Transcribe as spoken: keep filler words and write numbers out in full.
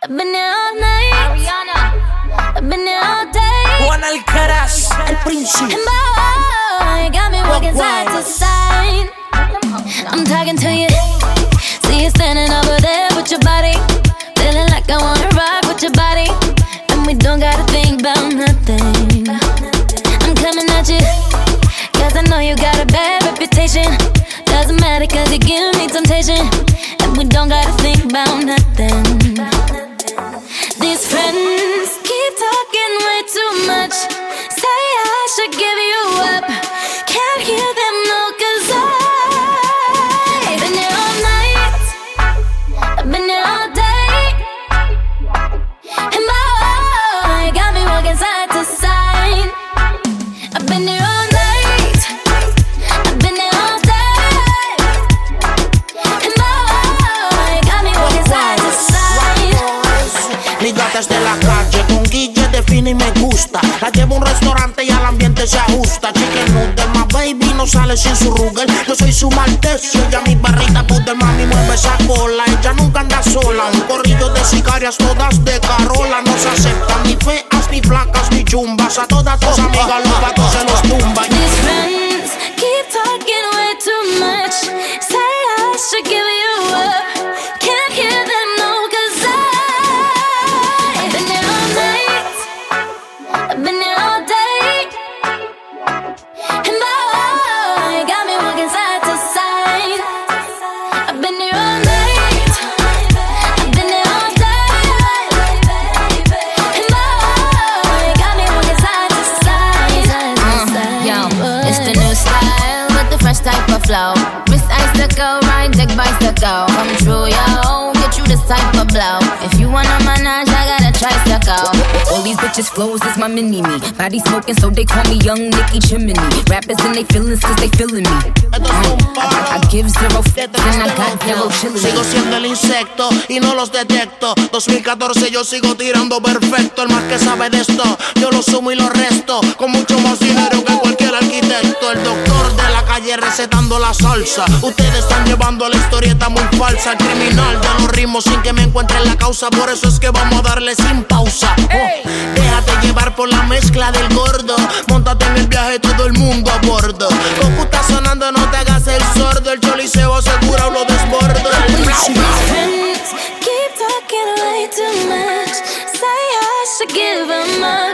I've been here all night. Ariana. I've been here all day. Juan Alcaraz, el príncipe. And boy, got me walking side to side. I'm talking to you. See you standing over there with your body. Feeling like I wanna rock with your body. And we don't gotta think about nothing. I'm coming at you, cause I know you got a bad reputation. Doesn't matter cause you give me temptation. And we don't gotta think about nothing. These friends keep talking way too much. Say I should give you up. Can't hear them no, cause I've been here all night. I've been here all day. And boy, got me walking side to side. I've been here all night. I've been here all day. And boy, got me walking side to side. Mi gata es de la calle, con Guille define y me gusta. La llevo a un restaurante y al ambiente se ajusta. Chicken noodle, my baby no sale sin su Ruger. Yo soy su maltecio, ella mi barrita poder, mami mueve esa cola. Ella nunca anda sola, un corrillo de sicarias todas de Carola. No se aceptan ni feas, ni flacas, ni chumbas. A todas tus amigas los patos se los tumban. These friends keep talking way too much. Say I should give you up. Can't hear them no, cause I've been here all night. I've been here all day. And boy, got me walking side to side. I've been here all night. I've been here all day. And boy, got me walking side to side. Uh, yo, it's the new style with the fresh type of flow. Wrist icicle, ride deck bicycle. Come true, yo, get you this type of blow. If you wanna manage, I got a tricycle. All these bitches flows is my mini-me. Body smoking, so they call me Young Nicky Chimney. Rappers and they feelings cause they feeling me. Uh, I, I give zero f***s and I got zero chillin'. Sigo siendo el insecto y no los detecto. dos mil catorce yo sigo tirando perfecto. El más que sabe de esto, yo lo sumo y lo resto. Con mucho más dinero que cualquier arquitecto. El doctor de la calle recetando la salsa. Ustedes están llevando la historieta muy falsa. El criminal ya no rimo sin que me encuentre la causa. Por eso es que vamos a darle sin pausa. Oh, déjate llevar por la mezcla del gordo. Móntate en el viaje, todo el mundo a bordo. Goku está sonando, no te hagas el sordo. El choliseo asegura lo desbordo. Friends keep talking way too much. Say I should give them up.